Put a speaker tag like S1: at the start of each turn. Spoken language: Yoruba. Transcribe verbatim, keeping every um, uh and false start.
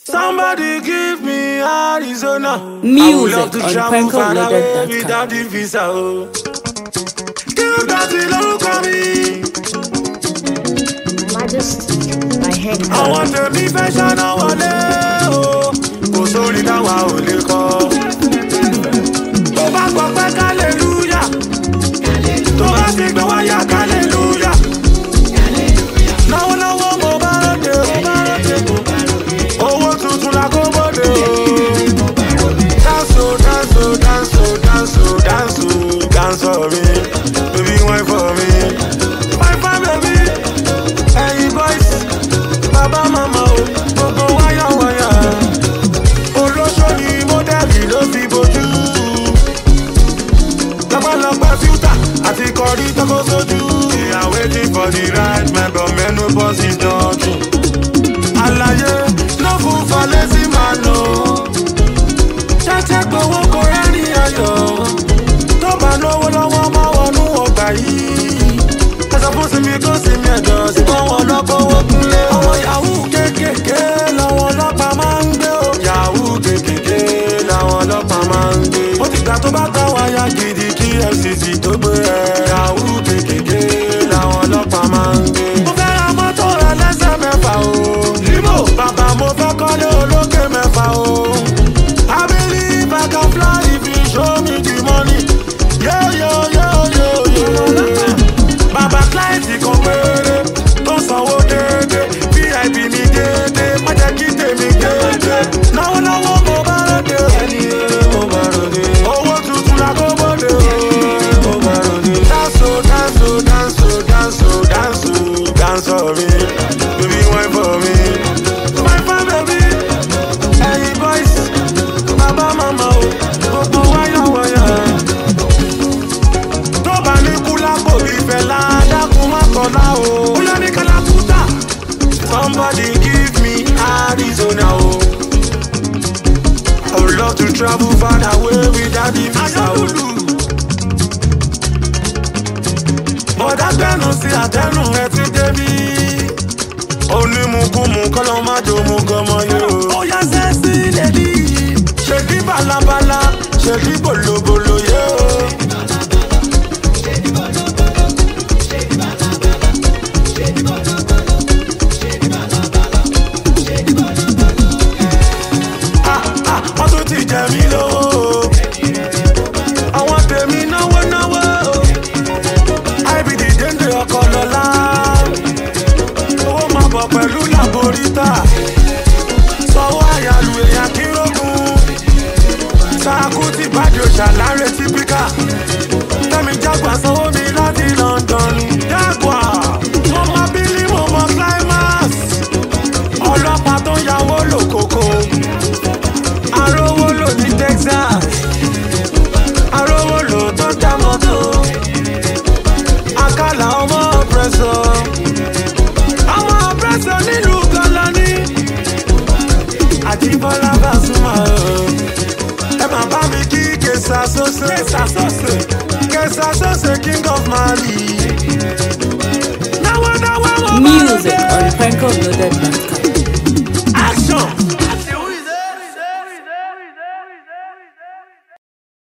S1: Somebody give me Arizona.
S2: Music
S1: I would love to
S2: on
S1: travel far away
S2: PencoLoaded dot com.
S1: without the visa. Oh. Kill that look at me.
S3: Majesty, my head.
S1: I want to be fashion wale. Oh, kò sórí táwa ò lè kọ. Tó bá gbọ́ pé hallelujah. Tó bá ti gbọ́ wáyà hallelujah. Náwó náwó mo bá ròde o. Owó tuntun la kó bóde o. Dance o, dance o, dance o, dance o, dance o, dance for me. Baby, wine for me. Wine for baby. Hey boys, baba mama o, gbogbo wáyà wáyà. Olóṣó ni mọ́dẹ́lì ló fi bojú. Lọ́pọ̀lọpọ̀ fíútà àti kọrí tọ́kọ sójú. We are waiting for the right man, but menopause is talking. Àlàyé no food for lazy man o. Ṣẹ́ṣẹ́ gbowó kò rẹ́rì ayọ̀. Tó bá lówó lọ́wọ́ máa wọnú ọgbà yìí. Ẹ̀sọ́ fún sinmi kó sinmi ẹ̀dọ̀ sí fún wọn lọ́kọ̀wọ́ kúnlé. Àwọn yahoo kékèké làwọn ọlọ́pàá máa ń gbé o. Yahoo kékèké làwọn ọlọ́pàá máa ń gbé. Ó ti gbà tó bá tán wáyà gidi kí F C C tó gbé ẹ. Yahoo kékèké làwọn ọlọ́pàá máa ń gbé. Mo fẹ́ ra mọ́tò rẹ lẹ́sẹ̀ mẹ́fà o. Límò bàbá mo fẹ́ kọ́lé olókè mẹ́fà o. I believe I can fly if you show me the money. Yo yo yo yo yo. Bàbá client kan péré tó sanwó déédé. V I P ní déédé, má jẹ́ kí tèmi déédé. Náwó náwó mo bá ròde. Ẹni eré mo bá ròde. Owó tuntun la kó bóde o. Mo bá ròde. Dance o, dance o, dance o, dance o, dance o, dance for me. Baby, wine for me. Wine for baby. Hey boys, baba mama o, gbogbo wáyà wáyà. Tó bá ní kúlá kò bí fẹ́lá, dákun má kọ́lá o. Ó yá ní Kalakuta. Somebody give me Arizona o. I would love to travel far away without the visa o. Bọ̀dá gbẹ́nu sí àtẹnu ẹ ti débí. Onímùkúmu kọ́lọ́ má jò mú gọmọ yé o. Ó yá sẹ́sí lèdí. Ṣèdí balabala, ṣèdí bolobolo yé o. Ah ah, wọ́n tún ti jẹ mí lówó. Àwọn tèmi náwó náwó. I be the dende ọkọ lọ́la. Owó máa bọ̀ pẹ̀lú làbóríta. Sọ̀wọ́ àyàlù èèyàn kírògùn. Sáàkú ti bàjẹ́ òṣàlárẹ̀ típíkà. Tẹ́mi jágbà sanwó mi láti London. Jágbà, mo mọ bílí, mo mọ climax. Ọlọ́pàá tó ń yàwó lòkòkò. Arówó lò ní Texas. Arówó lò tó já mọ́tò. Àkàlà ọmọ ọ̀pẹ̀sọ̀. Ọmọ ọ̀pẹ̀sọ̀ nílùú Gọ́lọ́ní. Àjíbọ́lá Pasuma o. Ẹ máa bá mi kí Kesa Sose. Kesa Sose. Kesa Sose, King of Mali. Náwó náwó mo bá
S2: Music
S1: ròde.
S2: on PencoLoaded dot com.